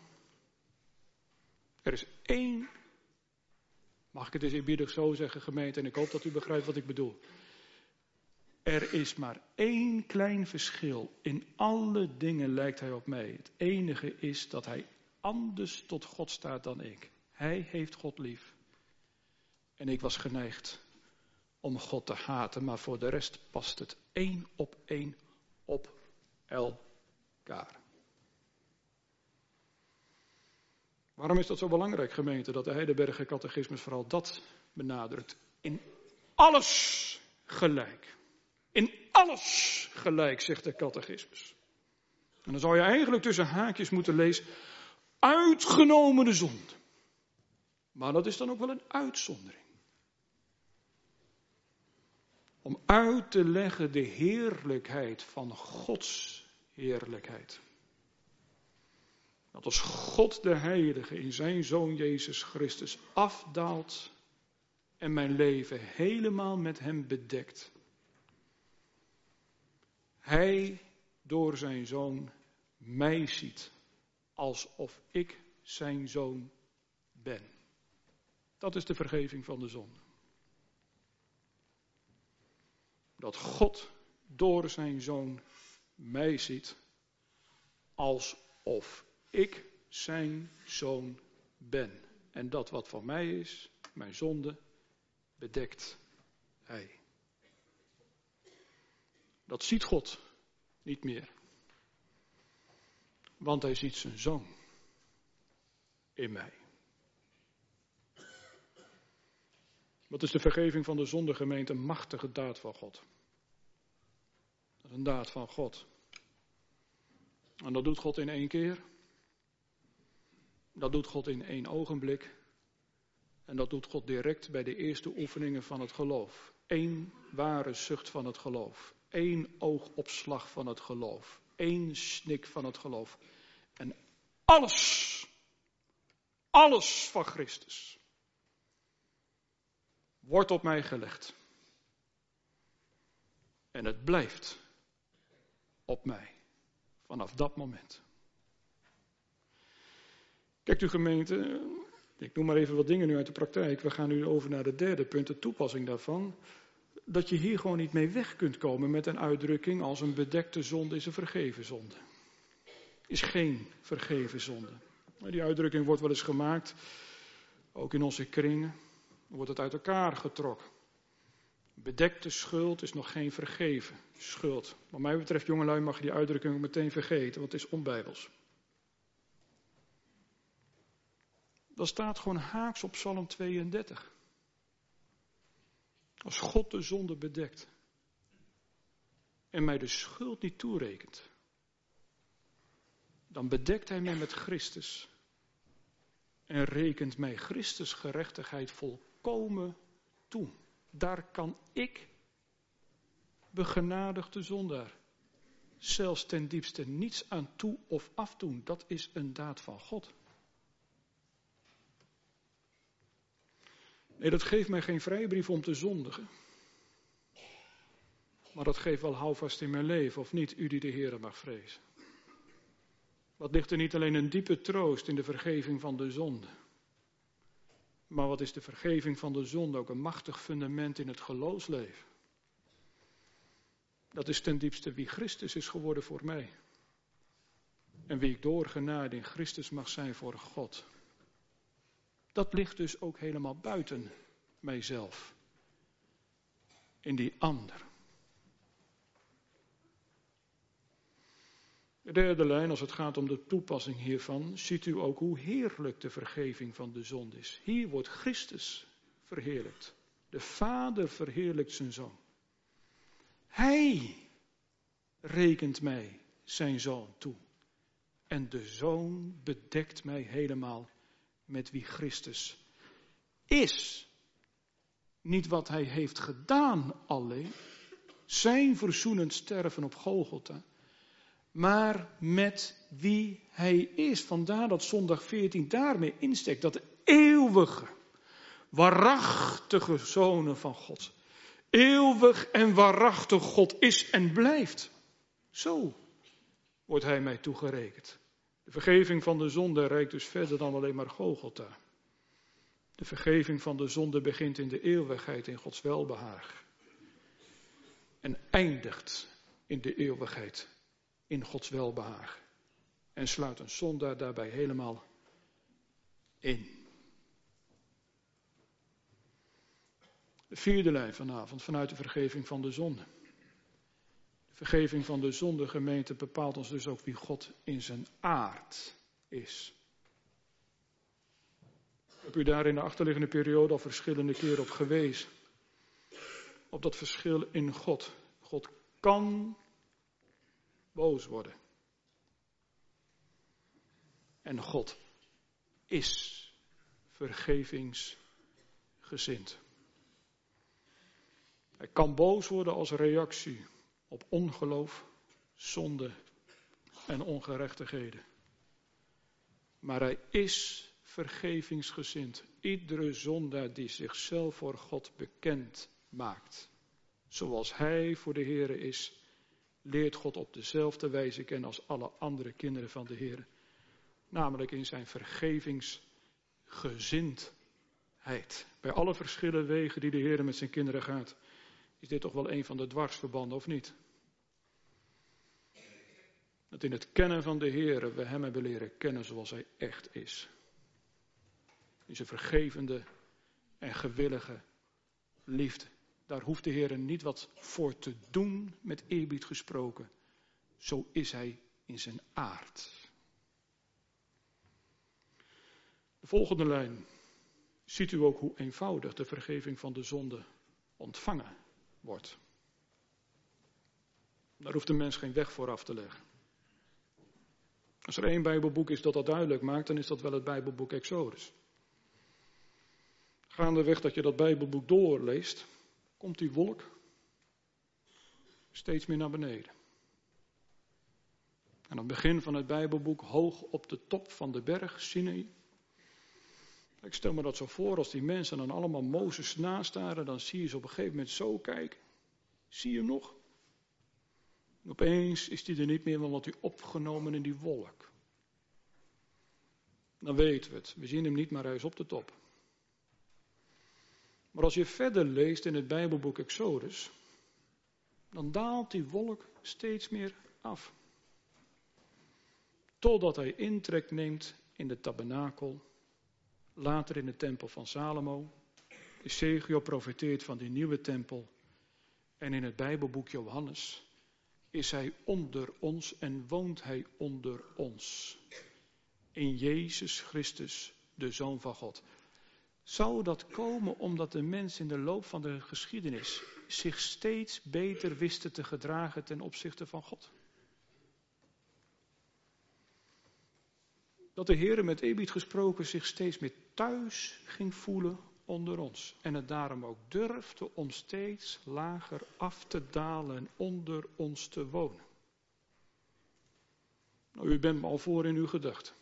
Er is één, mag ik het eens eerbiedig zo zeggen, gemeente, en ik hoop dat u begrijpt wat ik bedoel. Er is maar één klein verschil. In alle dingen lijkt hij op mij. Het enige is dat hij anders tot God staat dan ik. Hij heeft God lief. En ik was geneigd om God te haten, maar voor de rest past het één op één op elkaar. Waarom is dat zo belangrijk, gemeente, dat de Heidelberger Catechismus vooral dat benadrukt? In alles gelijk. In alles gelijk, zegt de Catechismus. En dan zou je eigenlijk tussen haakjes moeten lezen, uitgenomen de zonde. Maar dat is dan ook wel een uitzondering. Om uit te leggen de heerlijkheid van Gods heerlijkheid. Dat als God de Heilige in zijn Zoon Jezus Christus afdaalt en mijn leven helemaal met hem bedekt. Hij door zijn Zoon mij ziet alsof ik zijn Zoon ben. Dat is de vergeving van de zonde. Dat God door zijn Zoon mij ziet alsof ik zijn Zoon ben. En dat wat van mij is, mijn zonde, bedekt hij. Dat ziet God niet meer. Want hij ziet zijn Zoon in mij. Wat is de vergeving van de zonde, gemeente? Een machtige daad van God. Dat is een daad van God. En dat doet God in één keer. Dat doet God in één ogenblik. En dat doet God direct bij de eerste oefeningen van het geloof. Eén ware zucht van het geloof. Eén oogopslag van het geloof. Eén snik van het geloof. En alles, alles van Christus wordt op mij gelegd. En het blijft op mij vanaf dat moment. Kijkt u, gemeente, ik noem maar even wat dingen nu uit de praktijk. We gaan nu over naar het derde punt, de toepassing daarvan. Dat je hier gewoon niet mee weg kunt komen met een uitdrukking als een bedekte zonde is een vergeven zonde. Is geen vergeven zonde. Die uitdrukking wordt wel eens gemaakt, ook in onze kringen. Dan wordt het uit elkaar getrokken. Bedekte schuld is nog geen vergeven schuld. Wat mij betreft, jongelui, mag je die uitdrukking meteen vergeten, want het is onbijbels. Dat staat gewoon haaks op Psalm tweeëndertig. Als God de zonde bedekt en mij de schuld niet toerekent, dan bedekt hij mij met Christus en rekent mij Christus gerechtigheid volkomen toe. Daar kan ik, begenadigde zondaar, zelfs ten diepste niets aan toe of afdoen. Dat is een daad van God. Nee, dat geeft mij geen vrijbrief om te zondigen. Maar dat geeft wel houvast in mijn leven, of niet, u die de Heere mag vrezen. Wat ligt er niet alleen een diepe troost in de vergeving van de zonde. Maar wat is de vergeving van de zonde ook een machtig fundament in het geloofsleven. Dat is ten diepste wie Christus is geworden voor mij. En wie ik door genade in Christus mag zijn voor God. Dat ligt dus ook helemaal buiten mijzelf. In die ander. De derde lijn, als het gaat om de toepassing hiervan, ziet u ook hoe heerlijk de vergeving van de zonde is. Hier wordt Christus verheerlijkt. De Vader verheerlijkt zijn Zoon. Hij rekent mij zijn Zoon toe. En de Zoon bedekt mij helemaal met wie Christus is. Niet wat hij heeft gedaan alleen, zijn verzoenend sterven op Golgotha, maar met wie hij is. Vandaar dat zondag veertien daarmee insteekt, dat de eeuwige, waarachtige Zonen van God, eeuwig en waarachtig God is en blijft. Zo wordt hij mij toegerekend. De vergeving van de zonde reikt dus verder dan alleen maar Golgotha. De vergeving van de zonde begint in de eeuwigheid in Gods welbehaag. En eindigt in de eeuwigheid in Gods welbehaag. En sluit een zondaar daarbij helemaal in. De vierde lijn vanavond vanuit de vergeving van de zonde. De vergeving van de zonde, gemeente, bepaalt ons dus ook wie God in zijn aard is. Ik heb u daar in de achterliggende periode al verschillende keren op gewezen. Op dat verschil in God. God kan boos worden. En God is vergevingsgezind. Hij kan boos worden als reactie op ongeloof, zonde en ongerechtigheden. Maar hij is vergevingsgezind. Iedere zondaar die zichzelf voor God bekend maakt. Zoals hij voor de Heere is, leert God op dezelfde wijze kennen als alle andere kinderen van de Heere. Namelijk in zijn vergevingsgezindheid. Bij alle verschillende wegen die de Heere met zijn kinderen gaat, is dit toch wel een van de dwarsverbanden, of niet? Dat in het kennen van de Heere we hem hebben leren kennen zoals hij echt is. In zijn vergevende en gewillige liefde. Daar hoeft de Heer niet wat voor te doen, met eerbied gesproken. Zo is hij in zijn aard. De volgende lijn ziet u ook hoe eenvoudig de vergeving van de zonde ontvangen wordt. Daar hoeft de mens geen weg voor af te leggen. Als er één Bijbelboek is dat dat duidelijk maakt, dan is dat wel het Bijbelboek Exodus. Gaandeweg dat je dat Bijbelboek doorleest, komt die wolk steeds meer naar beneden. En aan het begin van het Bijbelboek, hoog op de top van de berg Sinai. Ik stel me dat zo voor, als die mensen dan allemaal Mozes nastaren, dan zie je ze op een gegeven moment zo kijken. Zie je hem nog? En opeens is hij er niet meer, want wordt hij opgenomen in die wolk. Dan weten we het. We zien hem niet, maar hij is op de top. Maar als je verder leest in het Bijbelboek Exodus, dan daalt die wolk steeds meer af. Totdat hij intrek neemt in de tabernakel, later in de tempel van Salomo. Ezechiel profeteert van die nieuwe tempel. En in het Bijbelboek Johannes is hij onder ons en woont hij onder ons. In Jezus Christus, de Zoon van God. Zou dat komen omdat de mens in de loop van de geschiedenis zich steeds beter wisten te gedragen ten opzichte van God? Dat de Heer met eerbied gesproken zich steeds meer thuis ging voelen onder ons. En het daarom ook durfde om steeds lager af te dalen en onder ons te wonen. Nou, u bent me al voor in uw gedachten.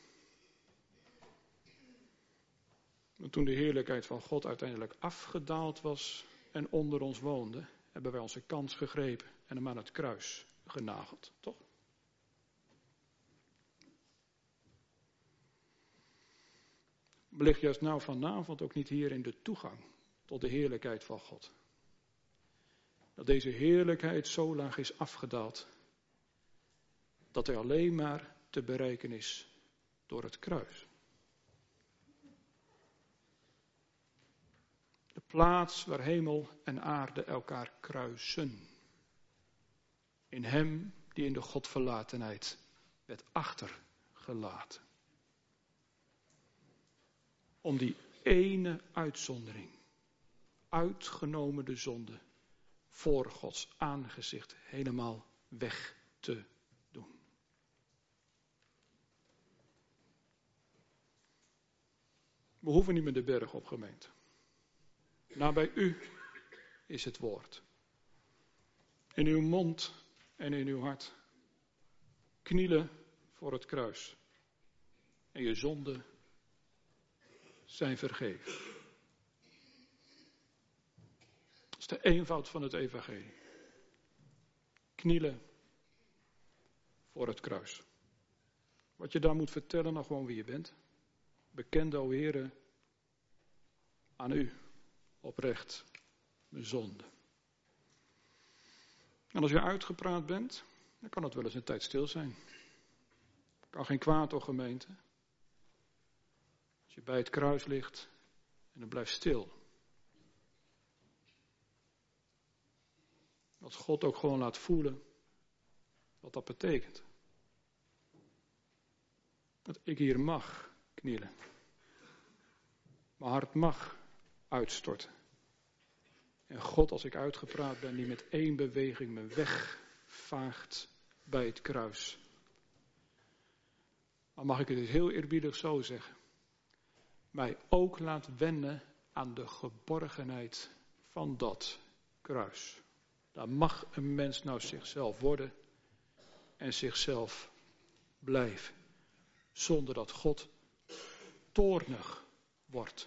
Maar toen de heerlijkheid van God uiteindelijk afgedaald was en onder ons woonde, hebben wij onze kans gegrepen en hem aan het kruis genageld, toch? Ligt juist nou vanavond ook niet hier in de toegang tot de heerlijkheid van God? Dat deze heerlijkheid zo laag is afgedaald, dat hij alleen maar te bereiken is door het kruis. De plaats waar hemel en aarde elkaar kruisen. In hem die in de Godverlatenheid werd achtergelaten. Om die ene uitzondering, uitgenomen de zonde, voor Gods aangezicht helemaal weg te doen. We hoeven niet meer de berg op, gemeente. Nou, bij u is het woord. In uw mond en in uw hart. Knielen voor het kruis. En je zonden zijn vergeven. Dat is de eenvoud van het evangelie. Knielen voor het kruis. Wat je daar moet vertellen, nog gewoon wie je bent. Bekende, o Heere, aan u, oprecht, mijn zonde. En als je uitgepraat bent, dan kan het wel eens een tijd stil zijn. Kan geen kwaad, o gemeente. Als je bij het kruis ligt en dan blijft stil. Dat God ook gewoon laat voelen wat dat betekent. Dat ik hier mag knielen. Mijn hart mag uitstorten. En God, als ik uitgepraat ben, die met één beweging me wegvaagt bij het kruis. Dan mag ik het dus heel eerbiedig zo zeggen. Mij ook laat wennen aan de geborgenheid van dat kruis. Daar mag een mens nou zichzelf worden en zichzelf blijven. Zonder dat God toornig wordt.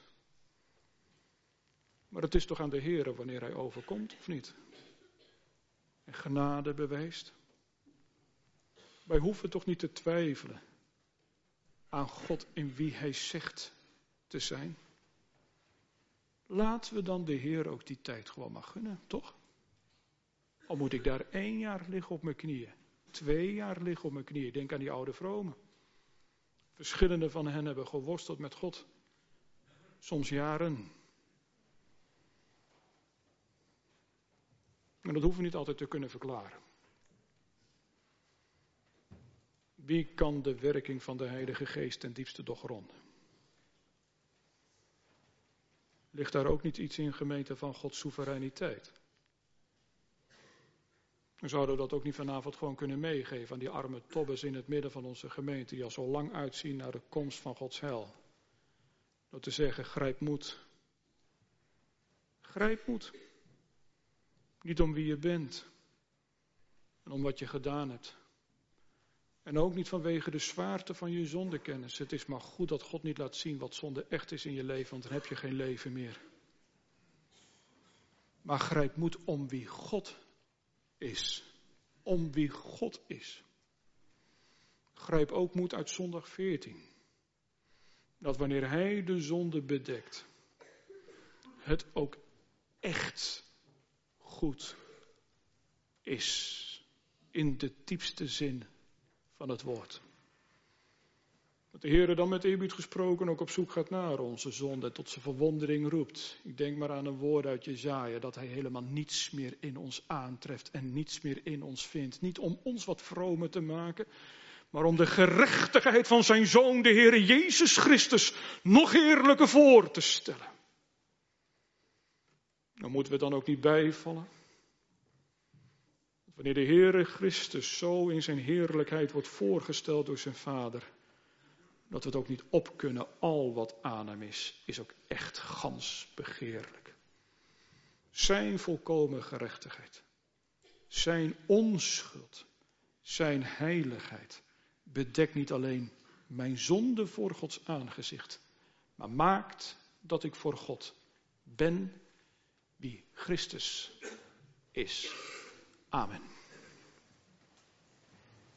Maar het is toch aan de Heere wanneer hij overkomt, of niet? En genade bewijst. Wij hoeven toch niet te twijfelen aan God in wie hij zegt te zijn. Laten we dan de Heer ook die tijd gewoon maar gunnen, toch? Al moet ik daar één jaar liggen op mijn knieën. Twee jaar liggen op mijn knieën. Denk aan die oude vromen. Verschillende van hen hebben geworsteld met God. Soms jaren. En dat hoeven we niet altijd te kunnen verklaren. Wie kan de werking van de Heilige Geest ten diepste doorgronden? Ligt daar ook niet iets in, gemeente, van Gods soevereiniteit? Dan zouden we dat ook niet vanavond gewoon kunnen meegeven aan die arme tobbes in het midden van onze gemeente, die al zo lang uitzien naar de komst van Gods heil. Door te zeggen, grijp moed. Grijp moed. Niet om wie je bent en om wat je gedaan hebt. En ook niet vanwege de zwaarte van je zondekennis. Het is maar goed dat God niet laat zien wat zonde echt is in je leven, want dan heb je geen leven meer. Maar grijp moed om wie God is. Om wie God is. Grijp ook moed uit zondag veertien. Dat wanneer hij de zonde bedekt, het ook echt goed is. In de diepste zin van het woord. Dat de Heer dan met eerbied gesproken ook op zoek gaat naar onze zonde en tot zijn verwondering roept. Ik denk maar aan een woord uit Jesaja, dat hij helemaal niets meer in ons aantreft en niets meer in ons vindt. Niet om ons wat vromer te maken, maar om de gerechtigheid van zijn Zoon, de Heer Jezus Christus, nog heerlijker voor te stellen. Dan moeten we dan ook niet bijvallen. Wanneer de Heere Christus zo in zijn heerlijkheid wordt voorgesteld door zijn Vader, Dat we het ook niet op kunnen. Al wat aan hem is, is ook echt gans begeerlijk. Zijn volkomen gerechtigheid. Zijn onschuld. Zijn heiligheid. Bedekt niet alleen mijn zonde voor Gods aangezicht. Maar maakt dat ik voor God ben wie Christus is. Amen.